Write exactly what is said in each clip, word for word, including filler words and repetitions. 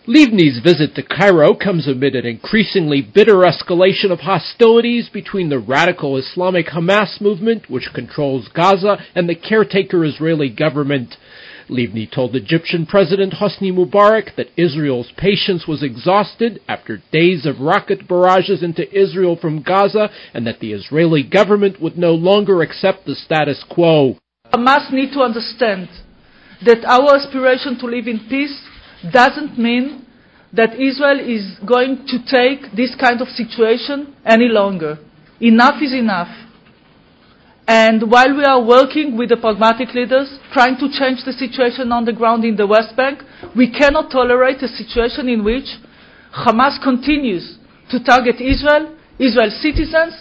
Livni's visit to Cairo comes amid an increasingly bitter escalation of hostilities between the radical Islamic Hamas movement, which controls Gaza, and the caretaker Israeli government. Livni told Egyptian President Hosni Mubarak that Israel's patience was exhausted after days of rocket barrages into Israel from Gaza, and that the Israeli government would no longer accept the status quo. Hamas need to understand that our aspiration to live in peace doesn't mean that Israel is going to take this kind of situation any longer. Enough is enough. And while we are working with the pragmatic leaders, trying to change the situation on the ground in the West Bank, we cannot tolerate a situation in which Hamas continues to target Israel, Israel's citizens,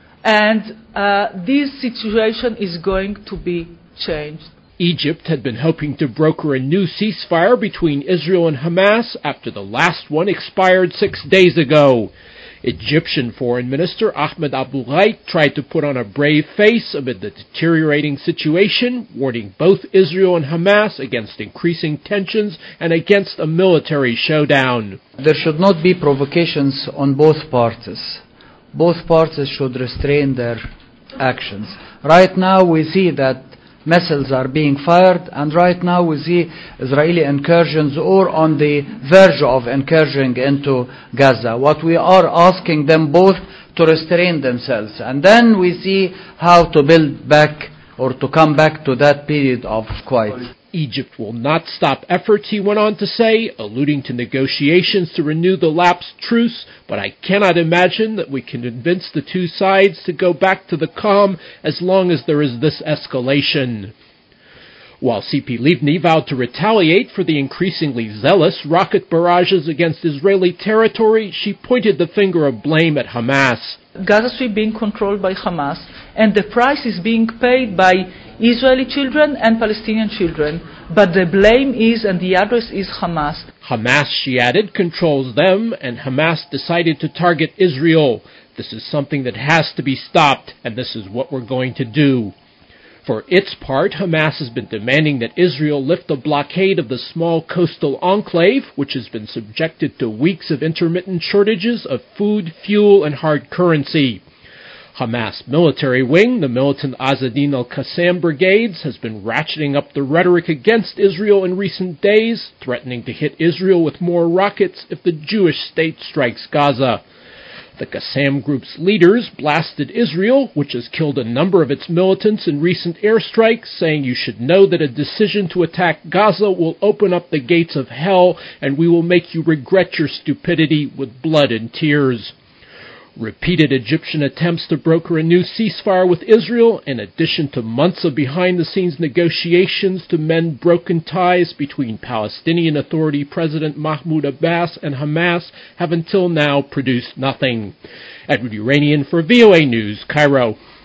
and uh, this situation is going to be changed. Egypt had been hoping to broker a new ceasefire between Israel and Hamas after the last one expired six days ago. Egyptian Foreign Minister Ahmed Abul-Gheit tried to put on a brave face amid the deteriorating situation, warning both Israel and Hamas against increasing tensions and against a military showdown. There should not be provocations on both parties. Both parties should restrain their actions. Right now we see that missiles are being fired, and right now we see Israeli incursions or on the verge of incursion into Gaza. What we are asking them both to restrain themselves, and then we see how to build back or to come back to that period of quiet. Egypt will not stop efforts, he went on to say, alluding to negotiations to renew the lapsed truce, but I cannot imagine that we can convince the two sides to go back to the calm as long as there is this escalation. While Tzipi Livni vowed to retaliate for the increasingly zealous rocket barrages against Israeli territory, she pointed the finger of blame at Hamas. Gaza Strip being controlled by Hamas, and the price is being paid by Israeli children and Palestinian children, but the blame is and the address is Hamas. Hamas, she added, controls them, and Hamas decided to target Israel. This is something that has to be stopped, and this is what we're going to do. For its part, Hamas has been demanding that Israel lift the blockade of the small coastal enclave, which has been subjected to weeks of intermittent shortages of food, fuel, and hard currency. Hamas military wing, the militant Azadin al-Qassam brigades, has been ratcheting up the rhetoric against Israel in recent days, threatening to hit Israel with more rockets if the Jewish state strikes Gaza. The Qassam group's leaders blasted Israel, which has killed a number of its militants in recent airstrikes, saying you should know that a decision to attack Gaza will open up the gates of hell, and we will make you regret your stupidity with blood and tears. Repeated Egyptian attempts to broker a new ceasefire with Israel, in addition to months of behind-the-scenes negotiations to mend broken ties between Palestinian Authority President Mahmoud Abbas and Hamas, have until now produced nothing. Edward Uranian for V O A News, Cairo.